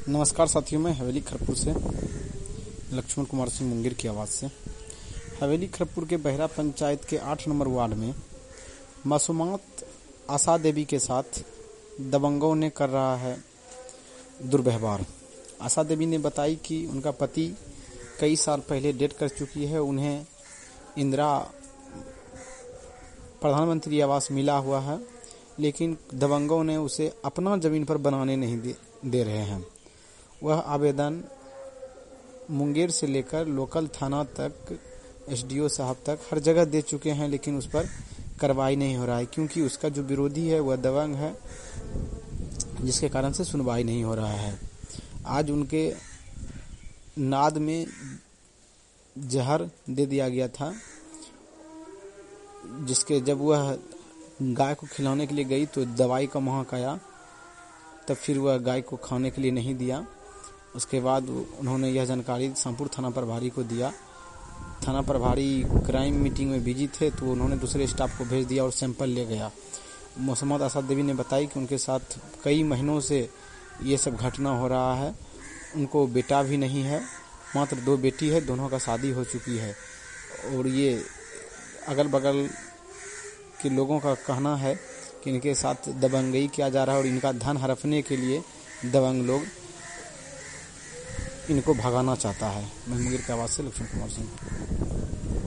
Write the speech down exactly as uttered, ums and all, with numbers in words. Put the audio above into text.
नमस्कार साथियों, मैं हवेली खरपुर से लक्ष्मण कुमार सिंह मुंगेर की आवाज़ से। हवेली खरपुर के बहरा पंचायत के आठ नंबर वार्ड में मासूमात आशा देवी के साथ दबंगों ने कर रहा है दुर्व्यवहार। आशा देवी ने बताई कि उनका पति कई साल पहले डेथ कर चुकी है। उन्हें इंदिरा प्रधानमंत्री आवास मिला हुआ है, लेकिन दबंगों ने उसे अपना ज़मीन पर बनाने नहीं दे, दे रहे हैं। वह आवेदन मुंगेर से लेकर लोकल थाना तक, एसडीओ साहब तक हर जगह दे चुके हैं, लेकिन उस पर कार्रवाई नहीं हो रहा है, क्योंकि उसका जो विरोधी है वह दबंग है, जिसके कारण से सुनवाई नहीं हो रहा है। आज उनके नाद में जहर दे दिया गया था, जिसके जब वह गाय को खिलाने के लिए गई तो दवाई का महक आया, तब फिर वह गाय को खाने के लिए नहीं दिया। उसके बाद उन्होंने यह जानकारी शामपुर थाना प्रभारी को दिया। थाना प्रभारी क्राइम मीटिंग में बिजी थे, तो उन्होंने दूसरे स्टाफ को भेज दिया और सैंपल ले गया। मोहम्मद आशा देवी ने बताई कि उनके साथ कई महीनों से ये सब घटना हो रहा है। उनको बेटा भी नहीं है, मात्र दो बेटी है, दोनों का शादी हो चुकी है। और ये अगल बगल के लोगों का कहना है कि इनके साथ दबंगई किया जा रहा है और इनका धन हड़पने के लिए दबंग लोग इनको भगाना चाहता है। मैं मुंगेर की आवाज़ से लक्ष्मण कुमार सिंह।